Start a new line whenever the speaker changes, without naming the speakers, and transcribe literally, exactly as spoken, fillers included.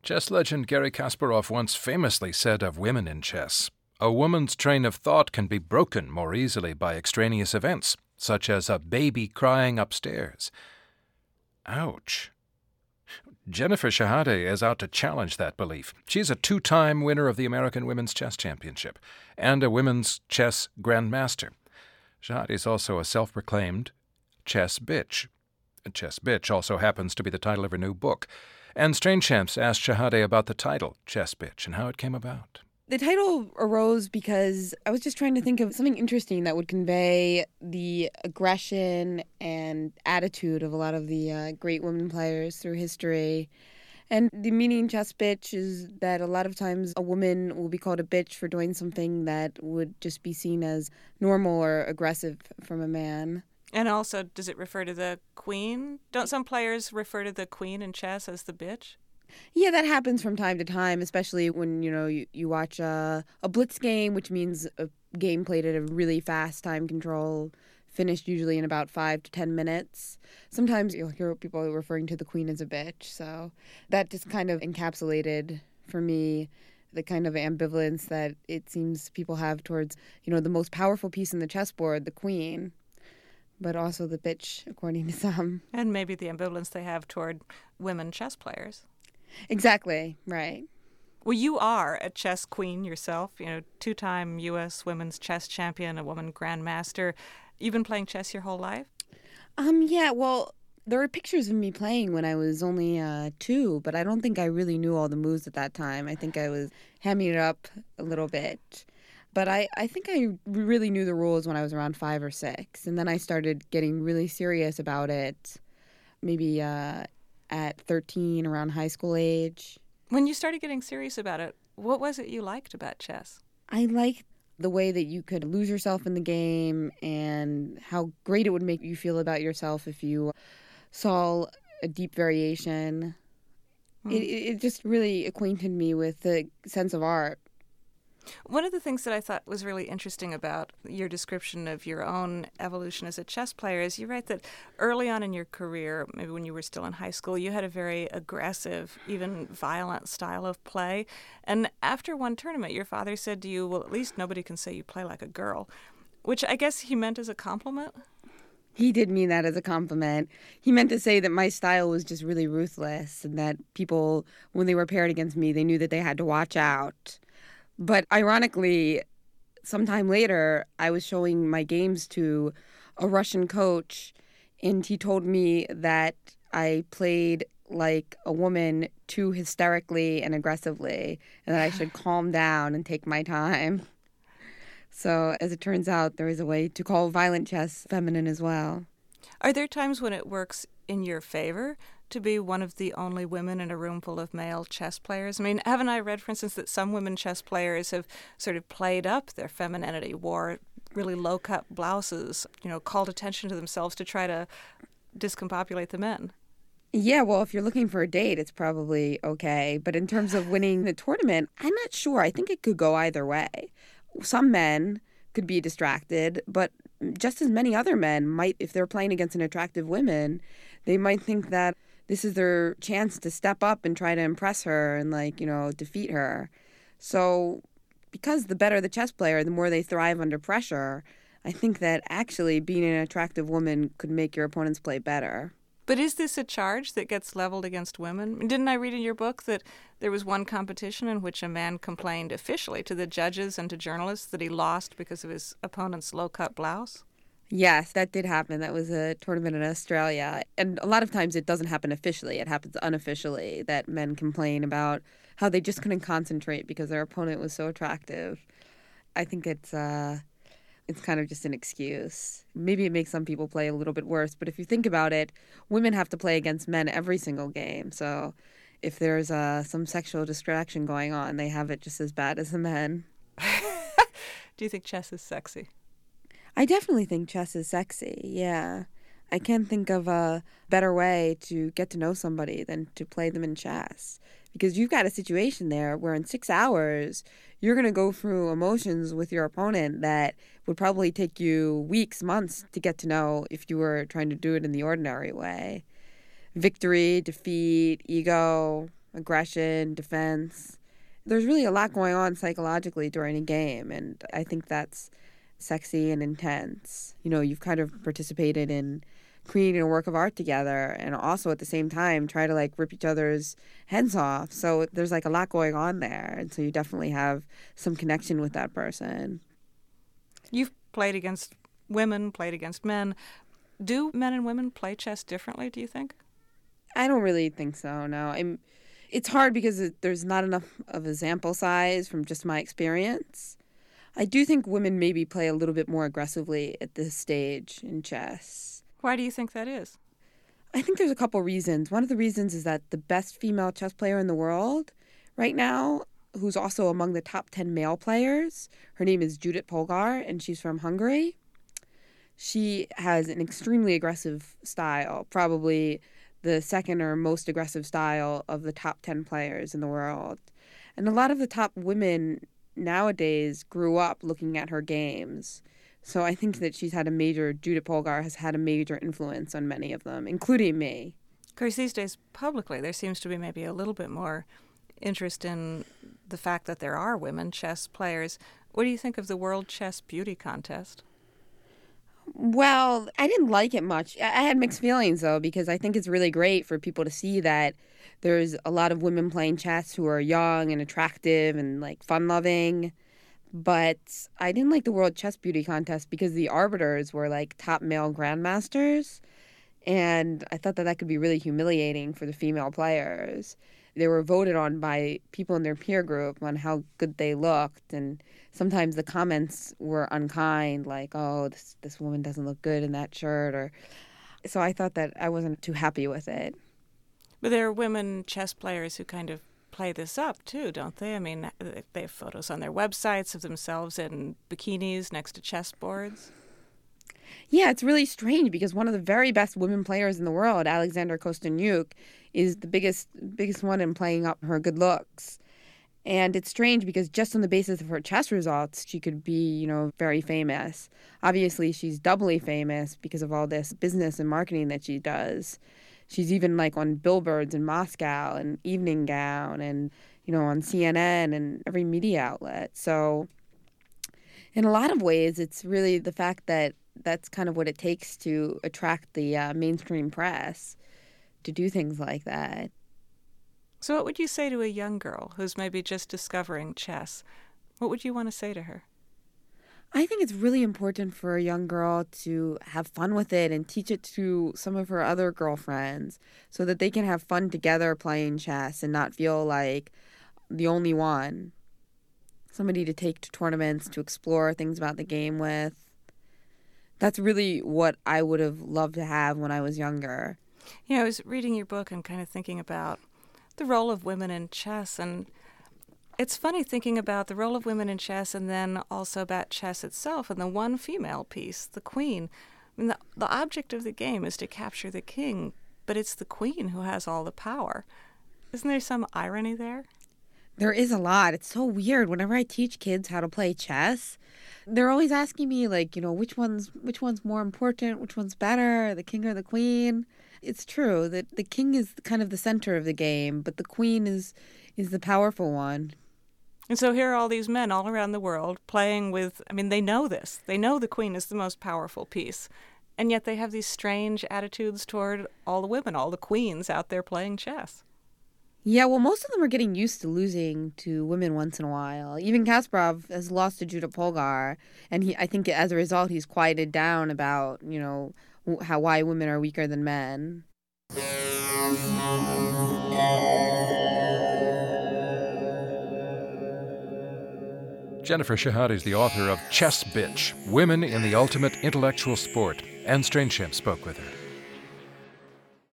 Chess legend Garry Kasparov once famously said of women in chess, "A woman's train of thought can be broken more easily by extraneous events, such as a baby crying upstairs." Ouch. Jennifer Shahade is out to challenge that belief. She's a two-time winner of the American Women's Chess Championship and a women's chess grandmaster. Shahade is also a self-proclaimed chess bitch. Chess Bitch also happens to be the title of her new book. And Strange Champs asked Shahade about the title, Chess Bitch, and how it came about.
The title arose because I was just trying to think of something interesting that would convey the aggression and attitude of a lot of the uh, great women players through history. And the meaning chess bitch is that a lot of times a woman will be called a bitch for doing something that would just be seen as normal or aggressive from a man.
And also, does it refer to the queen? Don't some players refer to the queen in chess as the bitch?
Yeah, that happens from time to time, especially when, you know, you, you watch a, a blitz game, which means a game played at a really fast time control, finished usually in about five to ten minutes. Sometimes you'll hear people referring to the queen as a bitch. So that just kind of encapsulated, for me, the kind of ambivalence that it seems people have towards, you know, the most powerful piece in the chessboard, the queen, but also the bitch, according to some.
And maybe the ambivalence they have toward women chess players.
Exactly, right.
Well, you are a chess queen yourself, you know, two-time U S women's chess champion, a woman grandmaster. You've been playing chess your whole life?
Um, yeah, well, there were pictures of me playing when I was only uh, two, but I don't think I really knew all the moves at that time. I think I was hamming it up a little bit. But I, I think I really knew the rules when I was around five or six. And then I started getting really serious about it maybe uh, at thirteen, around high school age.
When you started getting serious about it, what was it you liked about chess?
I liked the way that you could lose yourself in the game and how great it would make you feel about yourself if you saw a deep variation. Mm. It, it just really acquainted me with the sense of art.
One of the things that I thought was really interesting about your description of your own evolution as a chess player is you write that early on in your career, maybe when you were still in high school, you had a very aggressive, even violent style of play. And after one tournament, your father said to you, well, at least nobody can say you play like a girl, which I guess he meant as a compliment.
He did mean that as a compliment. He meant to say that my style was just really ruthless and that people, when they were paired against me, they knew that they had to watch out. But ironically, sometime later, I was showing my games to a Russian coach, and he told me that I played like a woman too hysterically and aggressively, and that I should calm down and take my time. So, as it turns out, there is a way to call violent chess feminine as well.
Are there times when it works in your favor to be one of the only women in a room full of male chess players? I mean, haven't I read, for instance, that some women chess players have sort of played up their femininity, wore really low-cut blouses, you know, called attention to themselves to try to discombobulate the men?
Yeah, well, if you're looking for a date, it's probably okay. But in terms of winning the tournament, I'm not sure. I think it could go either way. Some men could be distracted, but just as many other men might, if they're playing against an attractive woman, they might think that this is their chance to step up and try to impress her and, like, you know, defeat her. So because the better the chess player, the more they thrive under pressure, I think that actually being an attractive woman could make your opponents play better.
But is this a charge that gets leveled against women? Didn't I read in your book that there was one competition in which a man complained officially to the judges and to journalists that he lost because of his opponent's low-cut blouse?
Yes, that did happen. That was a tournament in Australia. And a lot of times it doesn't happen officially. It happens unofficially that men complain about how they just couldn't concentrate because their opponent was so attractive. I think it's uh, it's kind of just an excuse. Maybe it makes some people play a little bit worse. But if you think about it, women have to play against men every single game. So if there's uh, some sexual distraction going on, they have it just as bad as the men.
Do you think chess is sexy?
I definitely think chess is sexy, yeah. I can't think of a better way to get to know somebody than to play them in chess. Because you've got a situation there where in six hours, you're going to go through emotions with your opponent that would probably take you weeks, months to get to know if you were trying to do it in the ordinary way. Victory, defeat, ego, aggression, defense. There's really a lot going on psychologically during a game, and I think that's sexy and intense. You know, you've kind of participated in creating a work of art together and also at the same time try to like rip each other's heads off. So there's like a lot going on there. And so you definitely have some connection with that person.
You've played against women, played against men. Do men and women play chess differently, do you think?
I don't really think so, no. I'm, it's hard because it, there's not enough of a sample size from just my experience. I do think women maybe play a little bit more aggressively at this stage in chess.
Why do you think that is?
I think there's a couple reasons. One of the reasons is that the best female chess player in the world right now, who's also among the top ten male players, her name is Judit Polgar, and she's from Hungary. She has an extremely aggressive style, probably the second or most aggressive style of the top ten players in the world. And a lot of the top women nowadays grew up looking at her games. So I think that she's had a major, Judit Polgar has had a major influence on many of them, including me.
Of course, these days, publicly, there seems to be maybe a little bit more interest in the fact that there are women chess players. What do you think of the World Chess Beauty Contest?
Well, I didn't like it much. I had mixed feelings, though, because I think it's really great for people to see that there's a lot of women playing chess who are young and attractive and, like, fun-loving. But I didn't like the World Chess Beauty Contest because the arbiters were, like, top male grandmasters. And I thought that that could be really humiliating for the female players. They were voted on by people in their peer group on how good they looked. And sometimes the comments were unkind, like, oh, this, this woman doesn't look good in that shirt. Or so I thought that I wasn't too happy with it.
But there are women chess players who kind of play this up too, don't they? I mean, they have photos on their websites of themselves in bikinis next to chessboards.
Yeah, it's really strange because one of the very best women players in the world, Alexandra Kosteniuk, is the biggest biggest one in playing up her good looks. And it's strange because just on the basis of her chess results, she could be, you know, very famous. Obviously, she's doubly famous because of all this business and marketing that she does. She's even like on billboards in Moscow and Evening Gown and, you know, on C N N and every media outlet. So in a lot of ways, it's really the fact that that's kind of what it takes to attract the uh, mainstream press to do things like that.
So what would you say to a young girl who's maybe just discovering chess? What would you want to say to her?
I think it's really important for a young girl to have fun with it and teach it to some of her other girlfriends so that they can have fun together playing chess and not feel like the only one. Somebody to take to tournaments, to explore things about the game with. That's really what I would have loved to have when I was younger.
You know, I was reading your book and kind of thinking about the role of women in chess, and it's funny thinking about the role of women in chess and then also about chess itself and the one female piece, the queen. I mean, the, the object of the game is to capture the king, but it's the queen who has all the power. Isn't there some irony there?
There is a lot. It's so weird. Whenever I teach kids how to play chess, they're always asking me, like, you know, which one's which one's more important, which one's better, the king or the queen. It's true that the king is kind of the center of the game, but the queen is is the powerful one.
And so here are all these men all around the world playing with, I mean, they know this. They know the queen is the most powerful piece. And yet they have these strange attitudes toward all the women, all the queens out there playing chess.
Yeah, well, most of them are getting used to losing to women once in a while. Even Kasparov has lost to Judit Polgar, and he, I think as a result, he's quieted down about, you know, how why women are weaker than men.
Jennifer Shahade is the author of Chess Bitch, Women in the Ultimate Intellectual Sport. Anne Strainchamp spoke with her.